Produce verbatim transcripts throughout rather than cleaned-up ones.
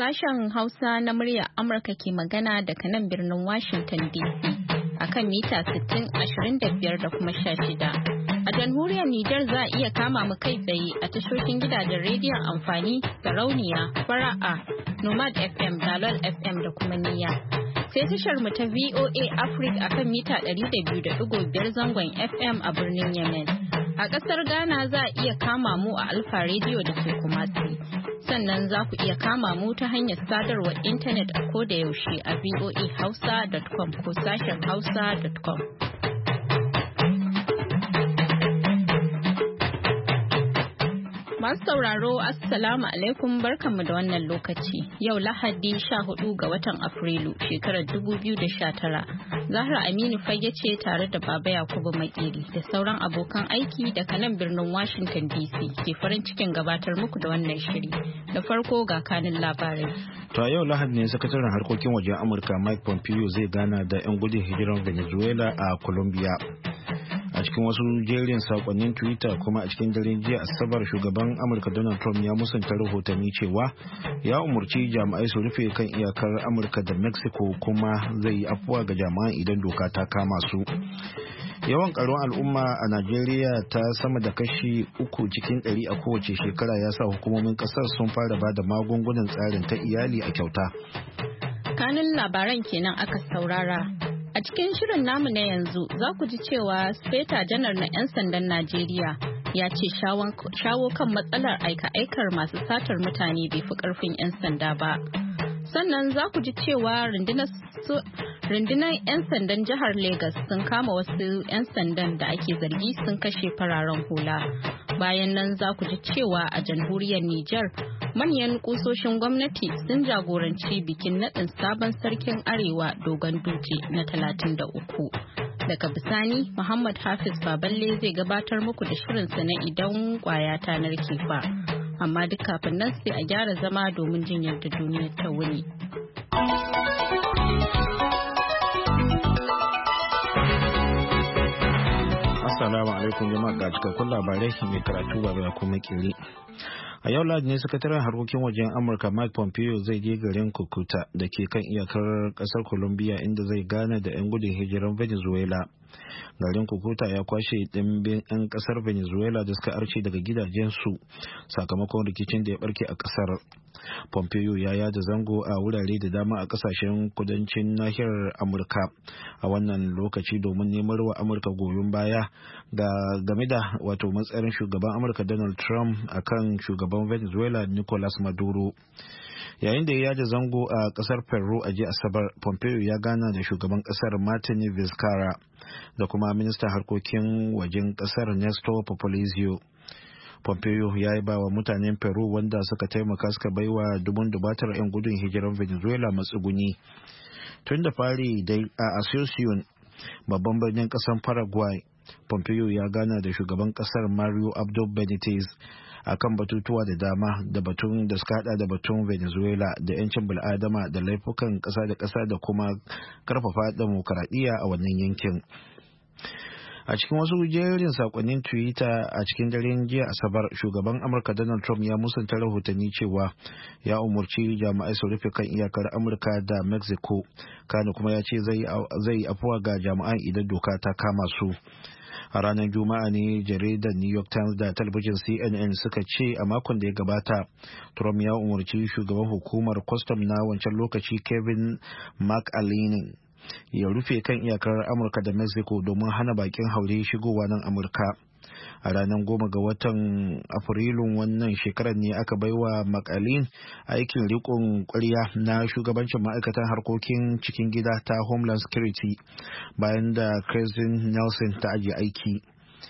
Sashen Hausa na muryar Amurka ke magana daga nan birnin Washington D C a kan mita sittin, ashirin da biyar da kuma sha shida. A jamhuriyar Nijar za a iya kama mu kai tsaye a tashoshin gidajen rediyon amfani da Rauniya, Fara'a, Nomad F M, Dalol F M da kuma Niyya. Sai tashar mu ta V O A Africa a kan mita ɗari da biyu da ɗigo biyar zangon F M a birnin Yemen. A ƙasar Ghana za a iya kama mu a Alfa Radio da ke Kumasi. Sannan za ku iya kama mu ta hanyar sadarwar intanet a koda yaushe a voa hausa dot com ko sashen hausa dot com. Masu sauraro, Assalamu alaikum, barkanmu da wannan lokaci. Yau Lahadi sha hudu ga watan Afrilu shekarar dubu biyu da sha tara. Zahra Aminu Fage ce tare da Baba Yakubu Makeri da sauran abokan aiki daga nan birnin Washington D C ke farin cikin gabatar muku da wannan shiri. Da farko ga kanin labarai. To yau Lahadi ne sakataren harkokin wajen Amurka Mike Pompeo zai gana da 'yan gudun hijiran Venezuela a Colombia. A cikin wasu jerin sakonnin Twitter kuma a cikin daren jiya Asabar shugaban Amurka Donald Trump ya musanta rahotanni cewa ya umurci jami'ai su rufe kan iyakar Amurka da Mexico kuma zai yi afuwa ga jami'an idan doka ta kama su. Yawan karuwar al'umma a Najeriya ta sama da kashi uku cikin ɗari a kowace shekara ya sa hukumomin ƙasar sun fara ba da magungunan tsarin ta iyali a kyauta. Kanin labaran kenan aka saurara. A cikin shirin namu na yanzu za ku ji cewa Speta Janar na 'yan sandan Najeriya ya ce shawo kan matsalar aika-aikar masu satar mutane bai fi ƙarfin 'yan sanda ba. Sannan za ku ji cewa rundunar 'yan sandan jihar Legas sun kama wasu 'yan sandan da ake zargi sun kashe fararen hula. Bayan nan za ku ji cewa a jamhuriyar Nijar manyan kusoshin gwamnati sun jagoranci bikin naɗin sabon sarkin arewa dogon dutse na talatin da uku. Daga bisani Muhammad Hafiz Baballe zai gabatar muku da shirinsa na idan kwaya ta narke fa. Amma duk kafin nan sai a gyara zama domin jin yadda duniyar ta wuni. Assalamu alaikum jama'a, ga cikakkun labarai mai karatu Baba Yakubu Makeri. A yau Lahadi ne sakataren harkokin wajen Amurka Mike Pompeo zai je garin Cucuta da ke kan iyakar kasar Colombia inda zai gana da 'yan gudun hijiran Venezuela. Garin Cucuta ya kwashe ɗimbin 'yan kasar Venezuela da suka arce daga gidajensu sakamakon rikicin da ya barke a kasar. Pompeo ya yada zango a wurare da dama a kasashen kudancin nahiyar Amurka a wannan lokaci domin neman wa Amurka goyon baya ga game da wato matsayin shugaban Amurka Donald Trump akan shugaban Venezuela Nicolas Maduro. Yayin da ya yada zango a kasar Peru a jiya Asabar, Pompeo ya gana da shugaban kasar Martin Vizcarra da kuma ministan harkokin wajen kasar Nestor Populizio. Pompeo ya yi ba wa mutanen Peru wanda suka taimaka suka baiwa dubun dubatar 'yan gudun hijiran Venezuela matsuguni. Tun da fari dai a Asunción, babban birnin kasar Paraguay, Pompeo ya gana da shugaban kasar Mario Abdo Benitez akan batutuwa da dama da batun da suka hada da batun Venezuela da 'yancin bil'adama da laifukan kasa da kasa da kuma karfafa demokaradiyya a wannan yankin. A cikin wasu jerin sakonnin Twitter a cikin daren jiya Asabar, shugaban Amurka Donald Trump ya musanta rahotanni cewa ya umurci jami'ai su rufe kan iyakar Amurka da Mexico, kana kuma ya ce zai afuwa ga jami'an idan doka ta kama su. A ranar Juma'a ne jaridar New York Times da talabijin C N N suka ce a makon da ya gabata Trump ya umarci shugaban hukumar kwastam na wancan lokaci Kevin McAleenan ya rufe kan iyakar Amurka da Mexico domin hana bakin haure shigowa nan Amurka. A ranar goma ga watan Afrilun wannan shekarar ne aka baiwa McAleen aikin rikon ƙwarya na shugabancin ma'aikatan harkokin cikin gida ta Homeland Security bayan da Kristen Nelson ta ajiye aiki.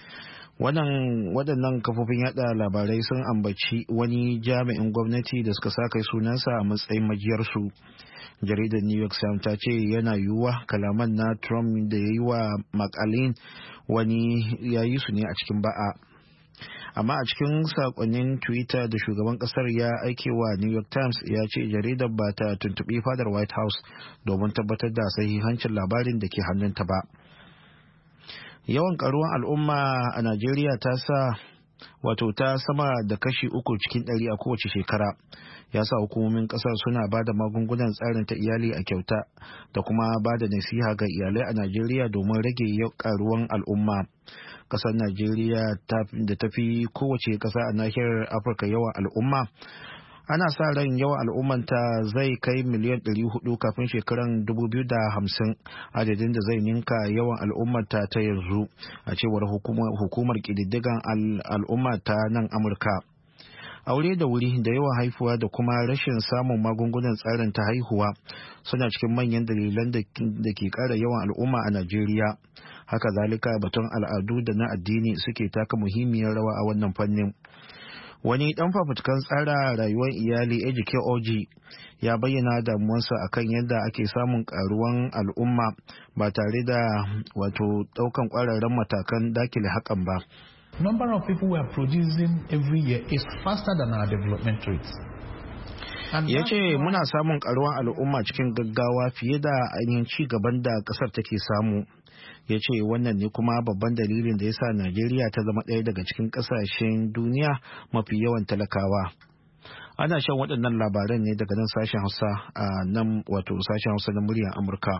Waɗannan kafofin yada labarai sun ambaci wani jami'in gwamnati da suka sa kai sunansa a matsayin majiyarsu. Jaridar New York Times ta ce yana yiwuwa kalaman na Trump da ya yi wa McAleen wani ya yi su ne a cikin ba'a. Amma a cikin sakonnin Twitter da shugaban kasar ya aike wa New York Times ya ce jaridar ba ta tuntuɓi fadar White House domin tabbatar da sahihancin labarin da ke hannunta ba. Yawan karuwan al'umma a Najeriya ta sa wato ta sama da kashi uku cikin ɗari a kowace shekara, ya sa hukumomin ƙasar suna ba da magungunan tsarin ta iyali a kyauta da kuma ba da nasiha ga iyalai a Najeriya domin rage ƙaruwan al'umma. Ƙasar Najeriya da ta fi kowace ƙasa a nahiyar Afirka yawan al'umma, ana sa ran yawan al'ummanta zai kai miliyan ɗari hudu kafin shekarar dubu biyu da hamsin, adadin da zai ninka yawan al'ummata ta yanzu, a cewar hukumar ƙididdigan al'umma ta nan Amurka. Aure da wuri da yawan haifuwa da kuma rashin samun magungunan tsarin ta haihuwa suna cikin manyan dalilan da ke ƙara yawan al'umma a Najeriya. Haka zalika batun al'adu da na addini suke taka muhimmiyar rawa a wannan fannin. Wani ɗan fafutukan tsara rayuwar iyali Ejike Oji ya bayyana damuwarsa akan yadda ake samun ƙaruwan al'umma ba tare da wato ɗaukan ƙwararren matakan dakile hakan ba. Number of people we are producing every year is faster than our development rates. Ya ce muna samun ƙaruwan al'umma cikin gaggawa fiye da ainihin ci gaban da ƙasar take samu. Ya ce wannan ne kuma babban dalilin da ya sa Najeriya ta zama ɗaya daga cikin ƙasashen duniya mafi yawan talakawa. Ana shan waɗannan labaran ne daga nan sashen Hausa a nan wato sashen Hausa na muryar Amurka.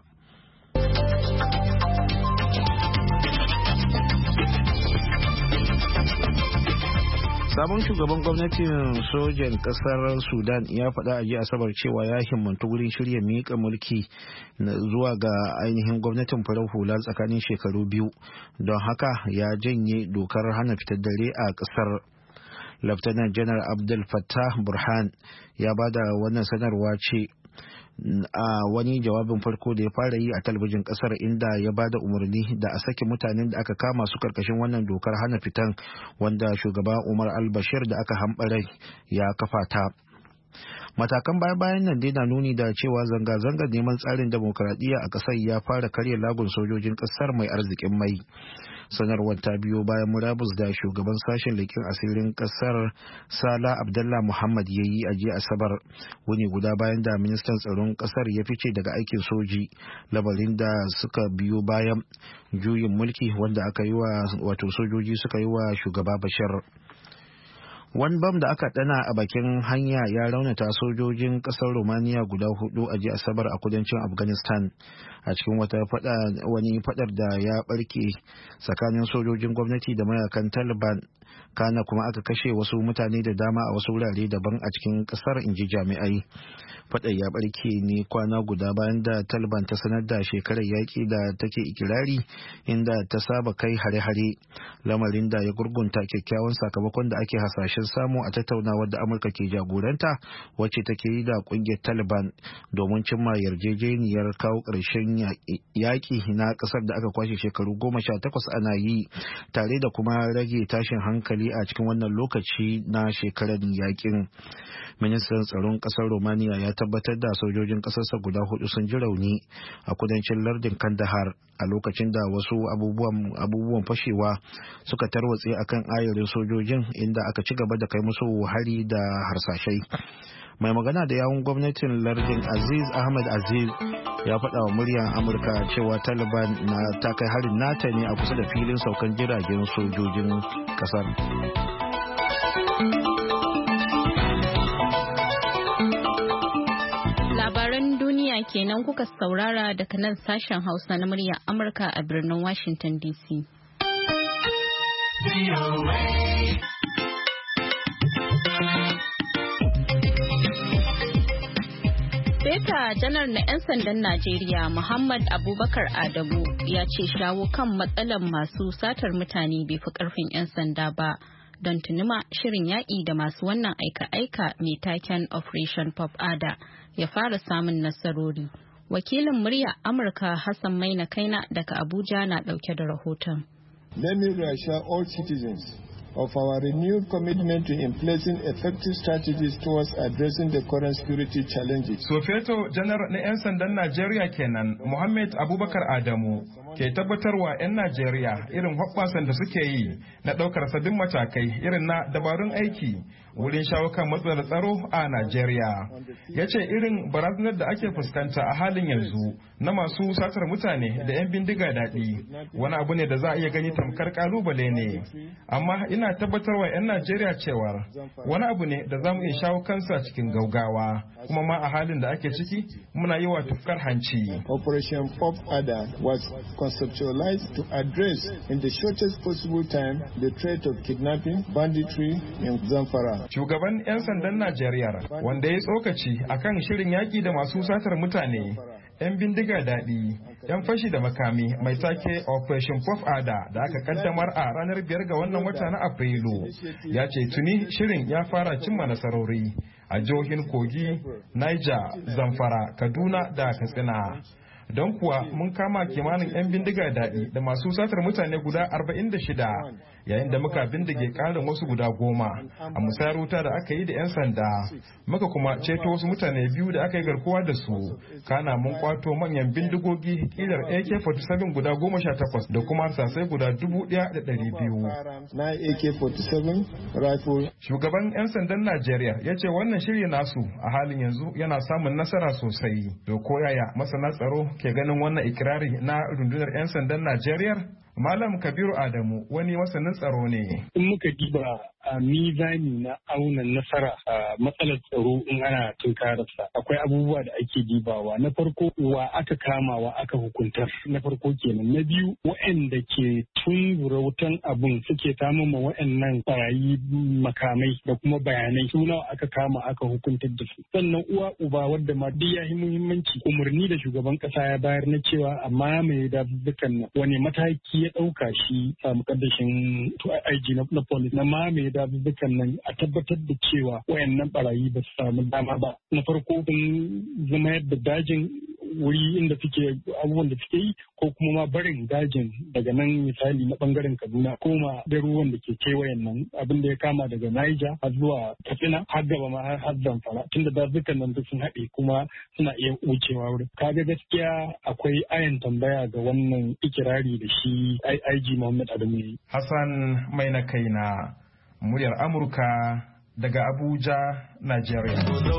Sabon shugaban gwamnatin sojan kasar Sudan ya faɗa a jiya Asabar cewa ya himmantu wurin shirya miƙa mulki zuwa ga ainihin gwamnatin farar hula tsakanin shekaru biyu, don haka ya janye dokar hana fitar dare a kasar. Laftanar Janar Abdel Fattah Burhan ya bada wannan sanarwa ce a wani jawabin farko da ya fara yi a talabijin kasar, inda ya ba da umarni da a sake mutanen da aka kama su karkashin wannan dokar hana fitan wanda shugaba Umar al-Bashir da aka hambare ya kafa ta. Matakan baya-bayan nan dai na nuni da cewa zanga-zangar neman tsarin demokradiyya a kasar ya fara karya lagun sojojin kasar mai arzikin mai. Sanarwar ta biyo bayan murabus da shugaban sashen leƙen asirin kasar Sala Abdullah Muhammad ya yi a jiya Asabar, wuni guda bayan da ministan tsaron kasar ya fice daga aikin soji, labarin da suka biyo bayan juyin mulki wanda aka yi wa wato sojoji suka yi wa shugaba Bashir. Wani bam da aka dana a bakin hanya ya raunata sojojin kasar Romania guda hudu a jiya Asabar a kudancin Afghanistan, a cikin wata fada wani fadar da ya barke tsakanin sojojin gwamnati da mayakan Taliban, kana kuma aka kashe wasu mutane da dama a wasu wurare daban a cikin kasar, inji jami'ai. Fadar ya barke ne kwana guda bayan da Taliban ta sanar da shekarar yaƙi da take ikirari, inda ta saba kai hare-hare, lamarin da ya gurgunta kyakkyawan sakamakon da ake hasashen samu a tattaunawar da Amurka ke jagoranta wacce take yi da kungiyar Taliban domin cimma yarjejeniyar kawo ƙarshen yaƙi na ƙasar da aka kwashe shekaru goma sha takwas ana yi, tare da kuma rage tashin hankali a cikin wannan lokaci na shekarar yaƙin. Ministan tsaron ƙasar Romania ya tabbatar da sojojin ƙasarsa guda hudu sun ji rauni a kudancin lardin Kandahar a lokacin da wasu abubuwan abubuwan fashewa suka tarwatse akan ayarin sojojin, inda aka ci gaba da kai musu hari da harsashai. Mai magana da yawun gwamnatin lardin Aziz Ahmed Aziz ya faɗa wa muryar Amurka cewa Taliban na ta kai harin nata ne a kusa da filin saukan jiragen sojojin ƙasar. Labaran duniya kenan kuka saurara daga nan sashen Hausa na muryar Amurka a birnin Washington D C. Sufeta janar na 'yan sandan Najeriya Muhammad Abubakar Adamu ya ce shawo kan matsalar masu satar mutane bai fi karfin 'yan sanda ba. Don tunima shirin yaƙi da masu wannan aika-aika mai taken Operation Pop Ada ya fara samun nasarori. Wakilin murya Amurka Hassan Maina Kaina daga Abuja na ɗauke da rahoton. Let me reassure all citizens of our renewed commitment to implementing effective strategies towards addressing the current security challenges. Sufeto janar na 'yan sandan Najeriya kenan Muhammad Abubakar Adamu ke tabbatarwa 'yan Najeriya irin hoɓɓasan da suke yi na ɗaukar sabbin matakai irin na dabarun aiki wurin shawo kan matsalar tsaro a Najeriya. Ya ce irin barazanar da ake fuskanta a halin yanzu na masu satar mutane da 'yan bindiga daɗi wani abu ne da za a iya gani tamkar kalubale ne. Amma ina tabbatarwa 'yan Najeriya cewar wani abu ne da za mu iya shawo kansa cikin gaugawa, kuma ma a halin da ake ciki muna yi wa tufkar hanci. Operation Pop Adder was conceptualized to address in the shortest possible time the threat of kidnapping, banditry in Zamfara. Shugaban 'yan sandan Najeriya wanda ya tsokaci akan shirin yaƙi da masu satar mutane, 'yan bindiga daɗi, 'yan fashi da makami mai take Operation Pop Adder da aka kaddamar a ranar biyar ga wannan wata na Afrilu, ya ce tuni shirin ya fara cimma nasarori a jihohin Kogi, Niger, Zamfara, Kaduna da Katsina. Don kuwa mun kama kimanin 'yan bindiga daɗi da masu satar mutane guda arba'in da shida, yayin da muka bindige ƙarin wasu guda goma a musayar wuta da aka yi da 'yan sanda. Muka kuma ceto wasu mutane biyu da aka yi garkuwa da su. Kana mun kwato manyan bindigogi kilar A K forty-seven guda goma sha takwas da kuma harsasai guda dubu ɗaya da ɗari biyu. Shugaban 'yan sandan Najeriya ya ce wannan shirya nasu a halin yanzu yana samun nasara sosai. To ko yaya masana tsaro ke ganin wannan ikirari na rundunar 'yan sandan Najeriya? Malam Kabiru Adamu wani masanin tsaro ne. In muka diba a mizani na auna nasara a matsalar tsaro in ana tunkararsa, akwai abubuwa da ake dibawa. Na farko, wa aka kama, wa aka hukuntar. Na farko kenan. Na biyu, waɗanda ke tungura wutan abun suke samun ma waɗannan barayi makamai da kuma bayanai, su nawa aka kama aka hukuntar da su. Sannan uwa uba wadda ma duk ya yi muhimmanci, umarni da shugaban kasa ya bayar na cewa a mamaye dazuzzukan nan, wani mataki ya ɗauka shi a mukaddashin I G na police na mamaye dazuzzukan nan a tabbatar da cewa wayannan barayi ba su samu dama ba. Na farko sun zama yadda dajin wuri inda suke abubuwan da suke yi, ko kuma ma barin dajin daga nan misali na bangaren Kaduna koma garuruwan da ke kewayen nan, abin da ya kama daga Niger har zuwa Katsina har gaba ma har Zamfara, tunda dazukan nan duk sun haɗe kuma suna iya wucewa wurin. Kaga gaskiya akwai ayan tambaya ga wannan ikirari da shi I G Muhammad Adamu yayi. Hassan mai na kaina, muryar Amurka daga Abuja, Nigeria.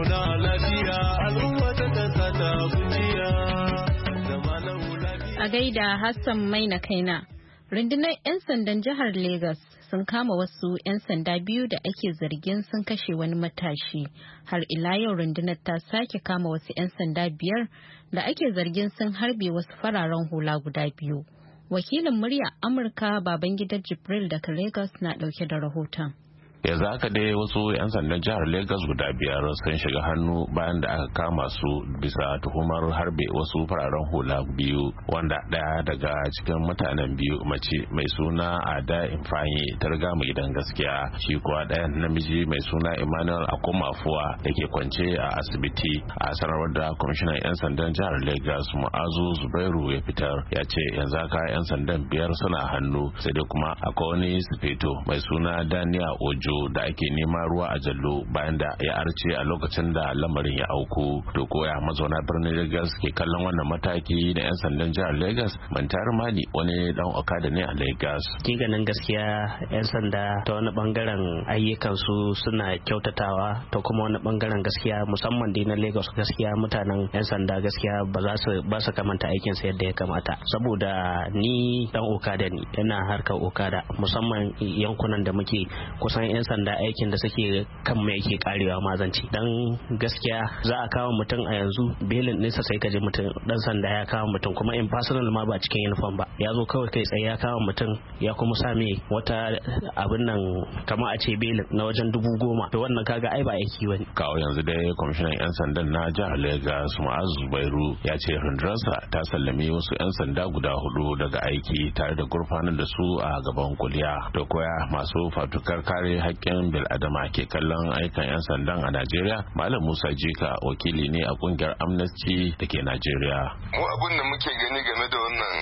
A gaida Hassan mai na kaina. Rundunar 'yan sandan jihar Legas sun kama wasu 'yan sanda biyu da ake zargin sun kashe wani matashi. Har ila yau rundunar ta sake kama wasu 'yan sanda biyar da ake zargin sun harbe wasu fararen hula guda biyu. Wakilin murya Amurka Babangida Jibril daga Legas na dauke da rahoton. yanzu haka dai wasu 'yan sandan jihar Lagos guda biyar sun shiga hannu bayan da aka kama su bisa tuhumar harbe wasu fararen hula biyu, wanda ɗaya daga cikin mutanen biyu mace mai suna Ada Ifeanyi ta riga mu gidan gaskiya, shi kuwa ɗayan namiji mai suna Emmanuel Akomafuwa da ke kwance a asibiti. A sanarwar da kwamishinan 'yan sandan jihar Lagos Mu'azu Zubairu ya fitar, ya ce yanzu haka 'yan sandan biyar suna hannu, sai dai kuma akwai wani sufeto mai suna Daniel Ojo da ake nema ruwa a jallo bayan da ya arce a lokacin da lamarin ya auku. To koya mazauna birnin Lagos ke kallon wannan mataki da 'yan sandan jihar Lagos? Mantar Mani wani dan okada ne a Lagos. Ganin gaskiya 'yan sanda ta wani bangaren ayyukan su suna kyautatawa, ta kuma wani bangaren gaskiya musamman dai na Lagos gaskiya mutanen 'yan sanda gaskiya ba za su ba su kamanta aikin sa yadda ya kamata, saboda ni dan okada ne, ina harkar okada musamman yankunan da muke kusan 'yan sanda aikin da suke kan mai yake karewa mazanci. Dan gaskiya za a kawo mutum a yanzu belin nesa sai ka ji mutum dan sanda ya kawo mutum kuma in personal ma ba cikin uniform ba, ya zo kawai kai tsaye ya kawo mutum ya kuma same wata abin nan kamar a ce belin na wajen dubu goma, to wannan kaga ai ba aiki bane. Kawo yanzu dai kwamishinan 'yan sandan na jihar Lagos Mu'azu Zubairu ya ce rundunarsa ta sallami wasu 'yan sanda guda hudu daga aiki tare da gurfanar da su a gaban kuliya. To koya masu fatukar kare haƙƙin bil'adama ke kallon aikan 'yan sandan a Najeriya? Malam Musa Jika wakili ne a kungiyar Amnesty da ke Najeriya. Mu abin da muke gani game da wannan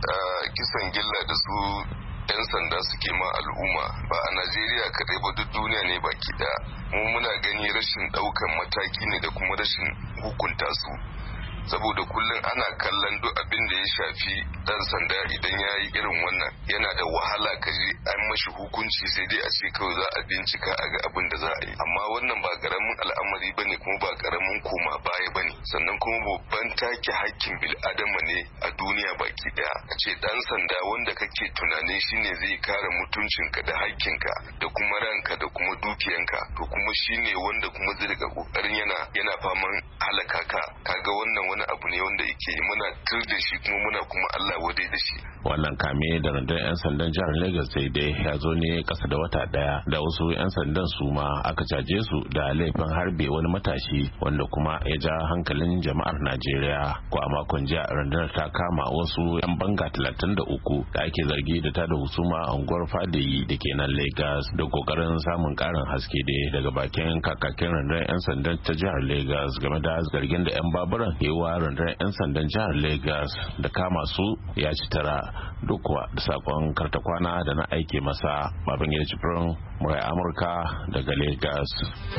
kisan gilla da su 'yan sanda suke ma al'umma ba a Najeriya kadai ba, duk duniya ne baki daya. Mu muna gani rashin daukan mataki ne da kuma rashin hukunta su. saboda kullum ana kallon duk abin da ya shafi dan sanda idan ya yi irin wannan yana da wahala ka je an mashi hukunci sai dai a ce kawai za a bincika a ga abin da za a yi, amma wannan ba karamin al'amari bane kuma ba karamin koma baya bane, sannan kuma babban take hakkin bil'adama ne a duniya baki daya. A ce dan sanda wanda kake tunanin shine zai kare mutuncinka da hakkinka da kuma ranka da kuma dukiyanka, to kuma shine wanda kuma zai riga kokarin yana yana faman halaka ka, kaga wannan wani abu ne wanda yake muna tur da shi kuma muna kuma Allah wadai da shi. Wannan kame da rundunar 'yan sandan jihar Lagos sai dai ya zo ne kasa da wata daya da wasu 'yan sandan su ma aka caje su da laifin harbe wani matashi wanda kuma ya ja hankalin jama'ar Najeriya. Ko a makon jiya rundunar ta kama wasu 'yan banga talatin da uku da ake zargi da ta da husuma a unguwar Fadayi da ke nan Lagos, da kokarin samun karin haske dai daga bakin kakakin rundunar 'yan sandan ta jihar Lagos game da zargin da 'yan baburan kewa rundunar 'yan sandan jihar Lagos da kama su ya ci tara, duk kuwa da sakon karta kwana da na aike masa. Babangida Jibrin, murai Amurka daga Lagos.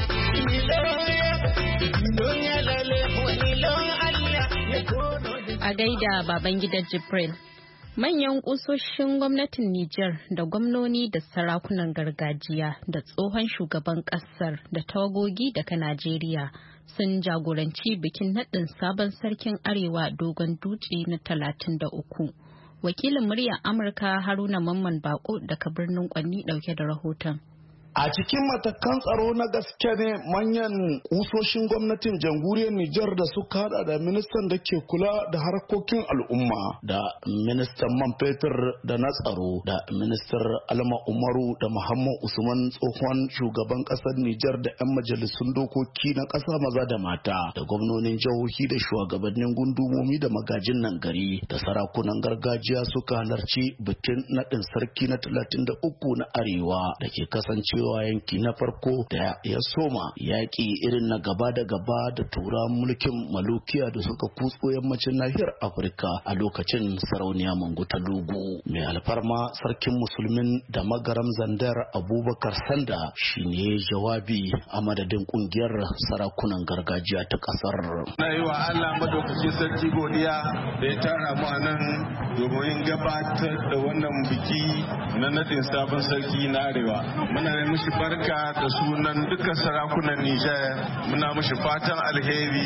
A gaida Babangida Jibrin. Manyan kusoshin gwamnatin Nijar da gwamnoni da sarakunan gargajiya da tsohon shugaban kasar da tawagogi daga Najeriya sun jagoranci bikin naɗin sabon sarkin Arewa Dogon Dutse na talatin da uku. Wakilin muryar Amurka Haruna Mamman Bako daga birnin Kwanni ɗauke da rahoton. A cikin matakan tsaro na gaske ne manyan kusoshin gwamnatin jamhuriyar Nijar da suka hada da ministan da ke kula da harkokin al'umma da ministan man fetur da na tsaro da ministar Alma Umaru da Muhammad Usman tsohon shugaban kasar Nijar da 'yan majalisun dokoki na ƙasa maza da mata da gwamnonin jihohi da shugabannin gundumomi da magajin nan gari da sarakunan gargajiya suka halarci bikin naɗin sarki na talatin da uku na Arewa da ke kasancewa yanki na farko da ya soma yaƙi irin na gaba da gaba da tura mulkin malukiya da suka kutso yammacin nahiyar Afirka a lokacin sarauniya Manguta Lugu. Mai alfarma sarkin musulmin da magaram Zandar Abubakar Sanda shine jawabi a madadin kungiyar sarakunan gargajiya ta kasar. Na yi wa Allah madaukaki sarki godiya da ya tara mu a nan domin gabatar da wannan biki na nadin sabon sarki na Arewa. Muna mushi barka da sunan dukkan sarakunan Nijar, muna mushi fatan alheri,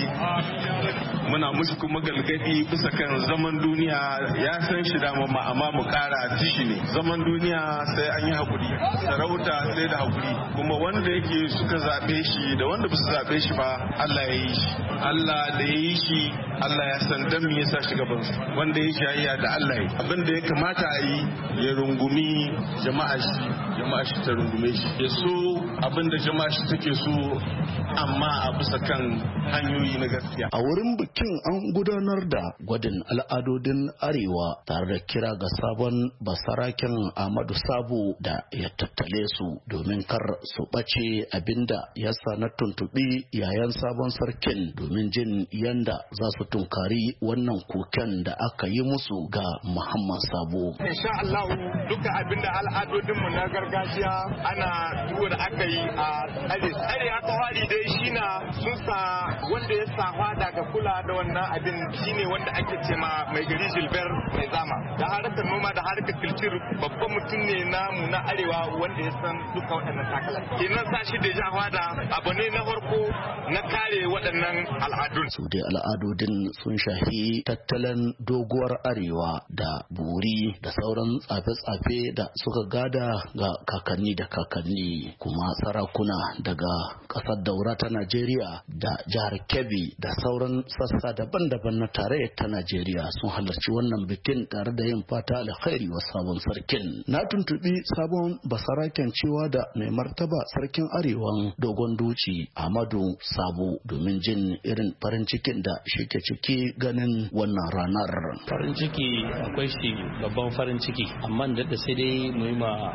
muna mushi kuma galgadi bisa kan zaman duniya. Ya san shi da mamma amma mu kara tishi ne, zaman duniya sai an yi hakuri, sarauta sai da hakuri, kuma wanda yake suka zabe shi da wanda ba su zabe shi ba Allah ya yi shi. Allah da ya yi shi Allah ya san dan me yasa shi gaban su, wanda ya shayya da Allah yi abin da ya kamata a yi ya rungumi jama'a shi, jama'a shi ta rungume shi, ya so abin da jama'a shi take so amma a bisa kan hanyoyi na gaskiya. A wurin bikin an gudanar da gwadin al'adodin Arewa tare da kira ga sabon basaraken Ahmadu Sabo da ya tattale su domin kar su ɓace, abinda ya sa na tuntuɓi yayan sabon sarkin domin jin yanda za su tunkari wannan koken da aka yi musu ga Muhammad Sabo. Insha Allah duka abinda al'adodinmu na gargajiya ana duwa da aka yi a tsare tsare aka wari dai shi na sun sa wanda ya sa daga kula da wannan abin shine wanda ake ce ma mai gari Gilbert mai zama da harkar noma da harkar kilcir babban mutum ne namu na Arewa wanda ya san duka waɗannan takalar kenan sa shi da jawa da abu ne na farko na kare waɗannan al'adun. Su dai al'adodin sun shafi tattalin doguwar Arewa da buri da sauran tsafe-tsafe da suka gada ga kakanni da kakanni, kuma sarakuna daga ƙasar Daura ta Najeriya da jihar Kebbi da sauran sassa daban-daban na tarayyar ta Najeriya sun halarci wannan bikin tare da yin fata alkhairi wa sabon sarkin. Na tuntubi sabon basaraken cewa da mai martaba sarkin Arewan Dogon Duci Ahmadu Sabo domin jin irin farin cikin da shi ke ciki ganin wannan ranar. Farin ciki akwai shi babban farin ciki, amma da sai dai mu yi ma Allah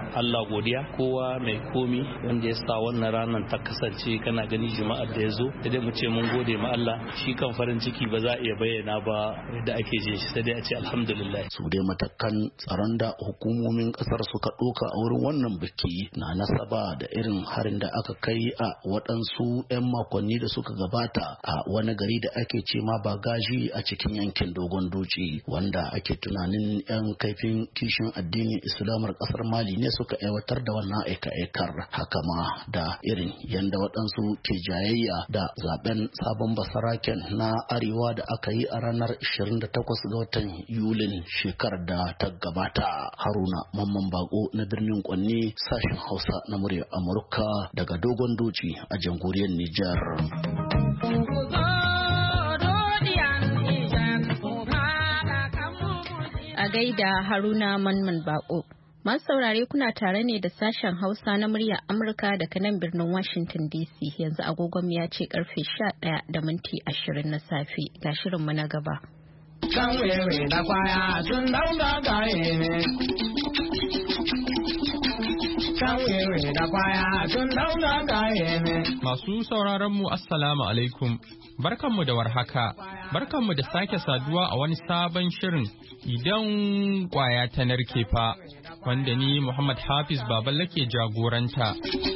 godiya kowa mai komi wanda ya sa wannan ranar ta kasance kana gani juma'ar da ya zo da dai mu ce mun gode ma Allah shi kan farin ciki ba za a iya bayyana ba yadda ake je shi sai dai a ce alhamdulillah. Su dai matakan tsaron da hukumomin kasar suka ɗauka a wurin wannan biki na nasaba da irin harin da aka kai a waɗansu 'yan makonni da suka gabata a wani gari da ake ce ma Bagaji a cikin yankin Dogon Duci wanda ake tunanin 'yan kaifin kishin addinin Islamar kasar Mali ne suka aiwatar da wannan aika-aikar haka ma da irin yanda waɗansu ke jayayya da zaben sabon basaraken na arewa da aka yi a ranar ishirin da takwas ga watan Yulin shekarar da ta gabata. Haruna Mamman Bako na birnin Kwanni sashen Hausa na murya Amurka daga Dogon Duci a jamhuriyar Nijar. A gaida Haruna Mamman Bako. Masu saurare kuna tare ne da sashen Hausa na murya Amurka daga nan birnin Washington D C yanzu agogon ya ce karfe sha ɗaya da minti ashirin na safe ga shirinmu na gaba. Kan wewe da kwaya sun dauga gaye ne. Kan wewe da kwaya sun dauga gaye ne. Masu sauraron mu assalamu alaikum. Barkanmu da warhaka. Barkanmu da sake saduwa a wani sabon shirin idan kwaya ta narke fa. Wanda ni Muhammad Hafiz Baballe ke jagoranta.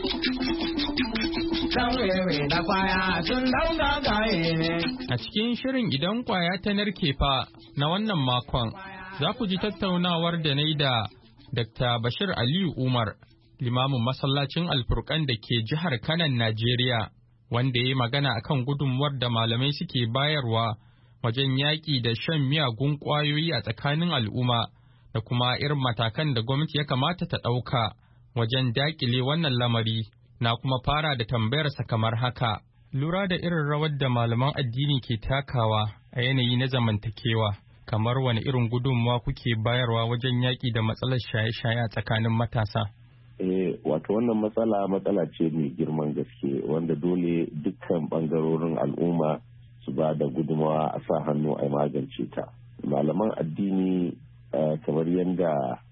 A cikin shirin idan kwaya ta narke fa na wannan makon, za ku ji tattaunawar da na yi da Dakta Bashir Aliyu Umar, limamin masallacin Alfurkan da ke jihar Kanan, Najeriya, wanda ya yi magana akan gudunmuwar da malamai suke bayarwa wajen yaƙi da shan miyagun ƙwayoyi a tsakanin al'umma. Da kuma irin matakan da gwamnati ya kamata ta ɗauka wajen daƙile wannan lamari, na kuma fara da tambayarsa kamar haka. Lura da irin rawar da malaman addini ke takawa a yanayi na zamantakewa, kamar wani irin gudunmawa kuke bayarwa wajen yaƙi da matsalar shaye-shaye a tsakanin matasa? Eh, wato wannan matsala matsala ce mai girman gaske wanda dole dukkan ɓangarorin al'umma su ba da gudunmawa a sa hannu a magance ta. Malaman addini Uh, kamar yadda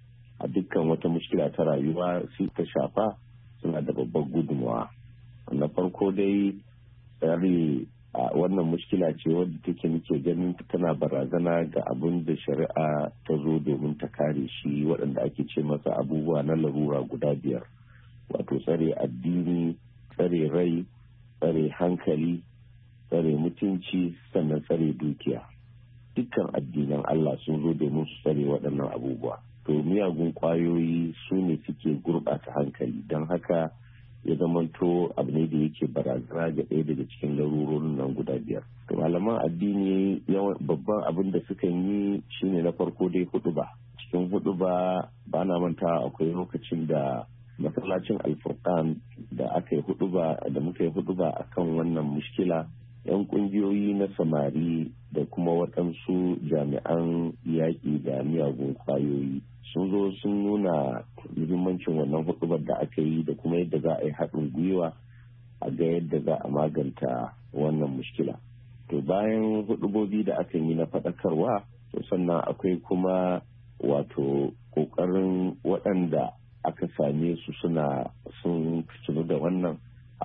a dukkan wata mushkila ta rayuwa su ta shafa suna da babbar gudunmawa. Na farko dai tsari a uh, wannan mushkila ce wadda take muke ganin tana barazana ga abin da shari'a ta zo domin ta kare shi waɗanda ake ce masa abubuwa na larura guda biyar, wato tsare addini, tsare rai, tsare hankali, tsare mutunci, sannan tsare dukiya. Dukkan addinan Allah sun zo domin su tsare waɗannan abubuwa. To miyagun ƙwayoyi su ne suke gurɓata hankali, don haka ya zamanto abu ne da yake barazana ga ɗaya daga cikin larurorin nan guda biyar. To malaman addini babban abin da sukan yi shine na farko dai huɗuba. Cikin huɗuba ba na manta akwai lokacin da masallacin Alfurkan da aka yi huɗuba da muka yi huɗuba akan wannan mushkila. 'Yan kungiyoyi na samari da kuma waɗansu jami'an yaƙi da miyagun kwayoyi sun zo sun nuna muhimmancin wannan hudubar da aka yi da kuma yadda za a yi haɗin gwiwa a ga yadda za a maganta wannan mushkila. To bayan hudubobi da aka yi na faɗakarwa, to sannan akwai kuma wato ƙoƙarin waɗanda aka same su suna sun fitinu da wannan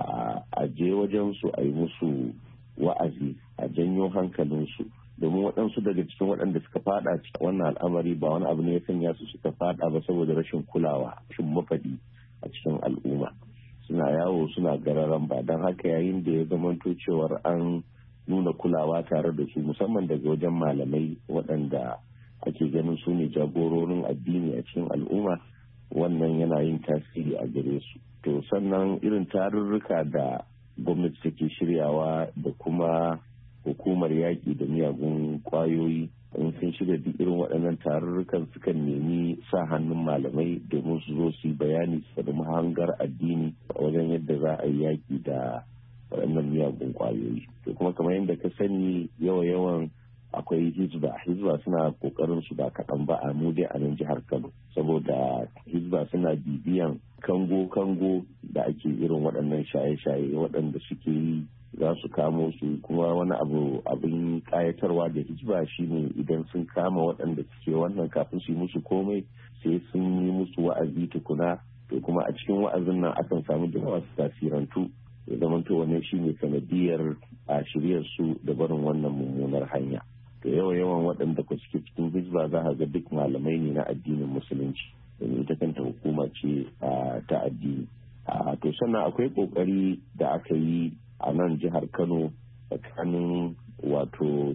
a je wajen su a yi musu wa'azi a janyo hankalinsu, domin waɗansu daga cikin waɗanda suka fada cikin wannan al'amari ba wani abu ne ya sanya su suka fada ba saboda rashin kulawa, rashin mafaɗi a cikin al'umma, suna yawo suna gararan ba. Don haka yayin da ya zamanto cewar an nuna kulawa tare da su musamman daga wajen malamai waɗanda ake ganin su ne jagororin addini a cikin al'umma, wannan yana yin tasiri a gare su. To sannan irin tarurruka da gwamnati take shiryawa da kuma hukumar yaƙi da miyagun ƙwayoyi, in sun shirya duk irin waɗannan tarurrukan sukan nemi sa hannun malamai domin su zo su yi bayani su da mahangar addini wajen yadda za a yi yaƙi da waɗannan miyagun ƙwayoyi. To kuma kamar yadda ka sani yawa-yawan akwai hizba hizba suna kokarin su ba kaɗan ba a mu dai a nan jihar Kano, saboda hizba suna bibiyan kango-kango da ake irin waɗannan shaye-shaye waɗanda suke yi, za su kamo su. Kuma wani abu abin ƙayatarwa da hizba shine idan sun kama waɗanda suke wannan kafin su yi musu komai sai sun yi musu wa'azi tukuna to kuma a cikin wa'azin nan akan samu jama'a su tasirantu ya zamanto wannan shine sanadiyar a shiryar su da barin wannan mummunar hanya. To yawa yawan waɗanda ku suke cikin hizba za ga duk malamai ne na addinin musulunci, domin ita kanta hukuma ce ta addini. To sannan akwai ƙoƙari da aka yi a nan jihar Kano tsakanin wato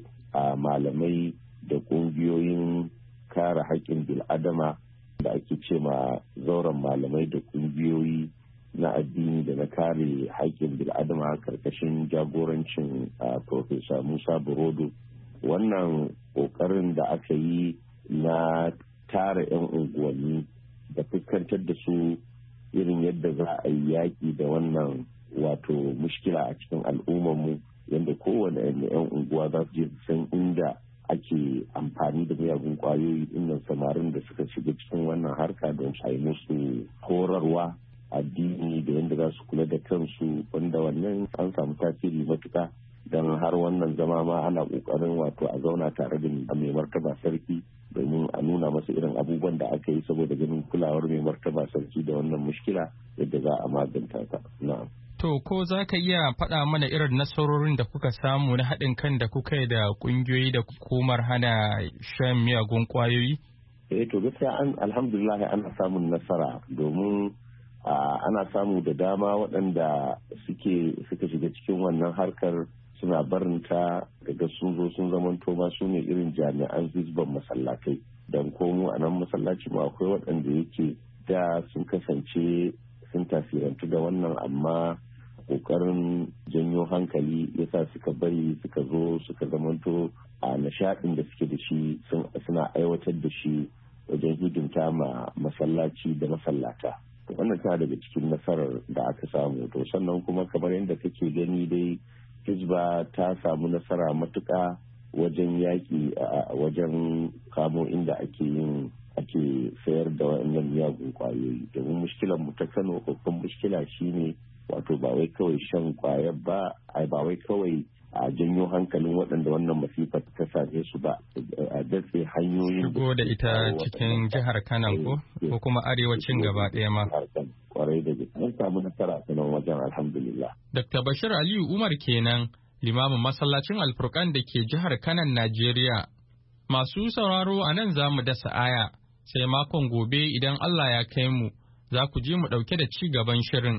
malamai da ƙungiyoyin kare haƙƙin bil'adama da ake ce ma zauren malamai da ƙungiyoyi na addini da na kare haƙƙin bil'adama karkashin jagorancin Profesa Musa Burodo. Wannan ƙoƙarin da aka yi na tara 'yan unguwanni da fuskantar da su irin yadda za a yi yaƙi da wannan wato mushkila a cikin al'ummarmu, yadda kowane 'yan unguwa za su je san inda ake amfani da miyagun ƙwayoyi innan samarin da suka shiga cikin wannan harka don a yi musu horarwa addini da yadda za su kula da kansu, wanda wannan an samu tasiri matuƙa don har wannan zama ma ana ƙoƙarin wato a zauna tare da mai martaba sarki domin a nuna masa irin abubuwan da aka yi saboda ganin kulawar mai martaba sarki da wannan mushkila yadda za a maganta ta. Na'am. To ko za ka iya faɗa mana irin nasarorin da kuka samu na haɗin kan da kuka yi da ƙungiyoyi da hukumar hana shan miyagun ƙwayoyi? Eh to gaskiya an alhamdulillah ana samun nasara domin ana samu da dama waɗanda suke suka shiga cikin wannan harkar suna barinta daga sun zo sun zamanto ma su ne irin jami'an hizban masallatai. Dan komo a nan masallaci ma akwai waɗanda yake da sun kasance sun tasirantu da wannan amma kokarin janyo hankali yasa suka bari suka zo suka zamanto a nishaɗin da suke da shi suna aiwatar da shi wajen hidimta ma masallaci da masallata. Wannan ta daga cikin nasarar da aka samu. To sannan kuma kamar yadda kake gani dai hizba ta samu nasara matuƙa wajen yaƙi a wajen kamo inda ake yin ake sayar da wannan miyagun kwayoyi, domin mushkilar mu ta Kano babban mushkila shine wato ba wai kawai shan kwayar ba, ai ba wai kawai a janyo hankalin waɗanda wannan masifa ta same su ba, a datse hanyoyin shigo da ita cikin jihar Kano ko ko kuma arewacin gaba ɗaya ma. Kwarai da gaske mun samu nasara a nan wajen alhamdulillah. Dokta Bashir Aliyu Umar kenan, limamin masallacin Alfurkan da ke jihar Kano, Najeriya. Masu sauraro a nan za mu dasa aya, sai makon gobe idan Allah ya kai mu, za ku ji mu ɗauke da ci gaban shirin.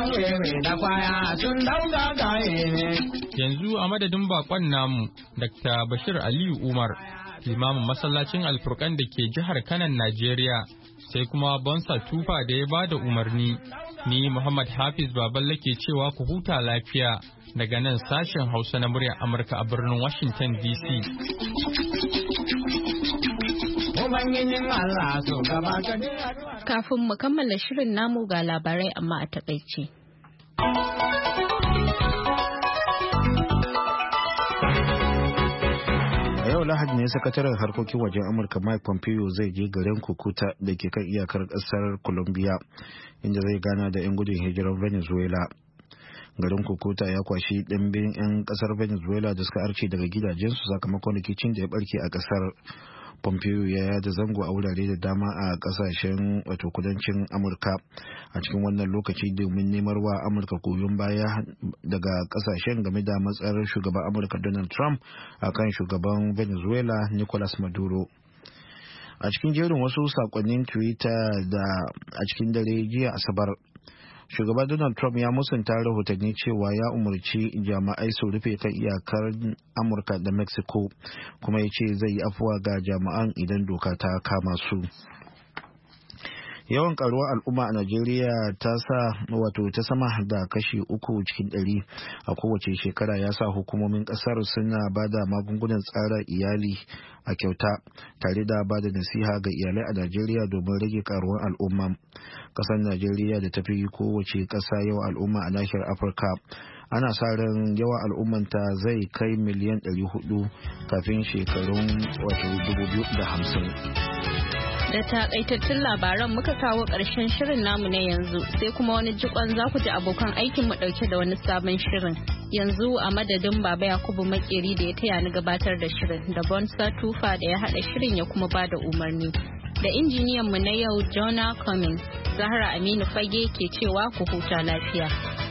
Yanzu a madadin bakon namu, Dokta Bashir Aliyu Umar, limamin masallacin Alfurkan da ke jihar Kano, Najeriya, sai kuma Bonsa Tufa da ya bada umarni. Ni Muhammad Hafiz Baballe ke cewa ku huta lafiya daga nan sashen Hausa na muryar Amurka a birnin Washington D C. Kafin mu kammala shirin namu ga labarai amma a takaice. A yau Lahadi ne sakataren harkokin wajen Amurka Mike Pompeo zai je garin Cucuta da ke kan iyakar kasar Colombia inda zai gana da 'yan gudun hijirar Venezuela. Garin Cucuta ya kwashi ɗimbin 'yan kasar Venezuela da suka arce daga gidajensu sakamakon rikicin da ya barke a kasar. Pompeo ya yada zango a wurare da dama a kasashen wato kudancin Amurka a cikin wannan lokaci domin nemar wa Amurka goyon baya daga kasashen game da matsayar shugaban Amurka Donald Trump akan shugaban Venezuela Nicolas Maduro. A cikin jerin wasu sakonnin Twitter da a cikin dare jiya Asabar, shugaba Donald Trump ya musanta rahotanni cewa ya umarci jami'ai su rufe kan iyakar Amurka da Mexico, kuma ya ce zai yi afuwa ga jami'an idan doka ta kama su. Yawan karuwar al'umma a Najeriya ta sa wato ta sama da kashi uku cikin ɗari a kowace shekara ya sa hukumomin ƙasar suna ba da magungunan tsara iyali a kyauta tare da ba da nasiha ga iyalai a Najeriya domin rage karuwar al'umma. Ƙasar Najeriya da ta fi kowace ƙasa yawan al'umma a nahiyar Afirka, ana sa ran yawan al'ummanta zai kai miliyan ɗari hudu kafin shekarun wato dubu biyu da hamsin. Da takaitattun labaran muka kawo ƙarshen shirin namu na yanzu, sai kuma wani jikon za ku ji abokan aikin mu ɗauke da wani sabon shirin. Yanzu a madadin Baba Yakubu Makeri da ya taya ni gabatar da shirin, da Bonsa Tufa da ya haɗa shirin ya kuma ba da umarni, da injiniyan mu na yau Jonah Cummings. Zahra Aminu Fage ke cewa ku huta lafiya.